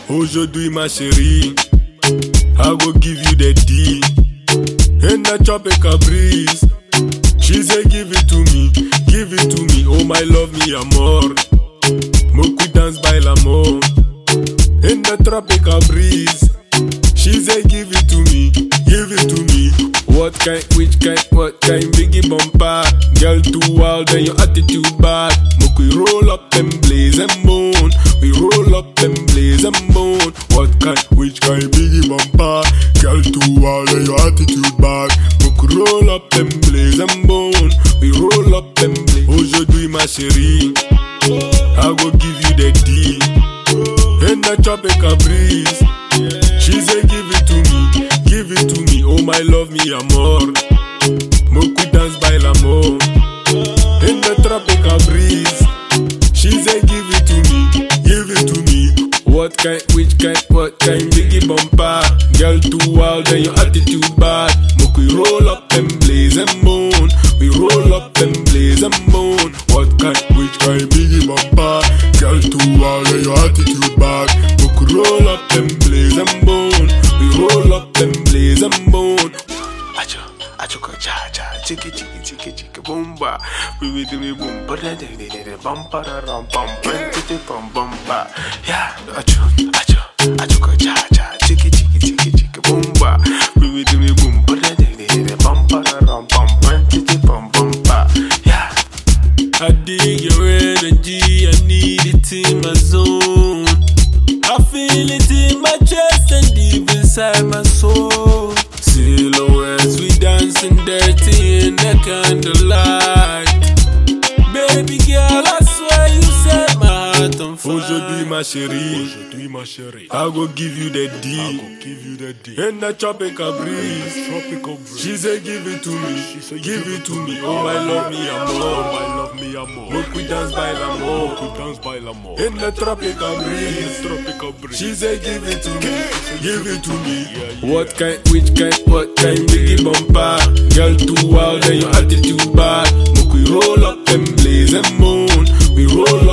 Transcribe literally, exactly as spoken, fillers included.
Aujourd'hui ma chérie, I go give you the D. In the tropical breeze, she say give it to me, give it to me. Oh my love, mi amor, make we dance by l'amour. In the tropical breeze, she say give it to me, give it to me. What kind, which kind, what kind, biggie bumper. Girl too wild and your attitude bad. Make we roll up and blaze and moan. We roll up and blaze and moan. What kind, which kind, biggie bumper. Girl too wild and your attitude bad. Make we roll up and blaze and moan. We roll up and blaze. Aujourd'hui ma chérie, I go give you the D. In the tropical breeze, she say give it to me, give it to me. Oh my love, mi amor, make we dance by l'amour. In the tropical breeze, she say give it to me, give it to me. What kind, which kind, what kind, biggie bumper. Girl too wild and your attitude bad. Make we roll up and blaze and moan. We roll up and blaze and moan. What kind, which kind, biggie bumper. Girl too wild and your attitude bad. Make we roll up and blaze and moan. We roll up and blaze and moan. Acho, acho ko cha cha, chiki chiki chiki chiki bomba. We we do me boom, but then they they they bum pa da rum bum, bum titi bum bum ba. Yeah, acho, acho, acho ko cha cha, chiki chiki chiki chiki bomba. We we do me boom, but then they they they bum pa da rum bum, bum titi bum bum ba. Yeah. I dig your energy, I need it in my zone. I feel it in my chest and deep inside my soul. Silhouettes, we dancing dirty in the candlelight. Baby girl, I swear you set my heart on fire. Aujourd'hui ma chérie, aujourd'hui ma chérie, I go give you the D. I go give you the D. In the tropical breeze, tropical breeze. She say give it to me, she say give it to me. Oh my love, mi amor, my love, mi amor. Make we dance by l'amour, make we dance by l'amour. In the tropical breeze, tropical breeze. She say give it to me, give it to me. Yeah, yeah. What kind, which kind, what kind, biggie bumper. Girl too wild and your attitude bad. Make we roll up and blaze and moan. We roll